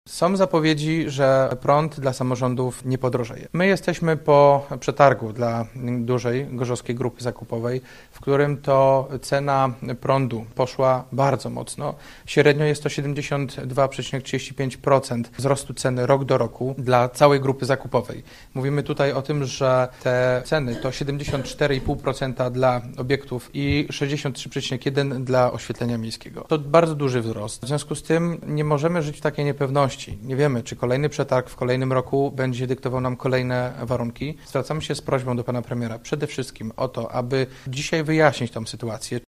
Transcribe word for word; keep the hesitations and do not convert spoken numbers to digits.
Są zapowiedzi, że prąd dla samorządów nie podrożeje. My jesteśmy po przetargu dla dużej gorzowskiej grupy zakupowej, w którym to cena prądu poszła bardzo mocno. Średnio jest to siedemdziesiąt dwa przecinek trzydzieści pięć procent wzrostu ceny rok do roku dla całej grupy zakupowej. Mówimy tutaj o tym, że te ceny to siedemdziesiąt cztery i pół procent dla obiektów i sześćdziesiąt trzy przecinek jeden procent dla oświetlenia miejskiego. To bardzo duży wzrost. W związku z tym nie możemy żyć w takiej niepewności. Nie wiemy, czy kolejny przetarg w kolejnym roku będzie dyktował nam kolejne warunki. Zwracamy się z prośbą do pana premiera przede wszystkim o to, aby dzisiaj wyjaśnić tę sytuację.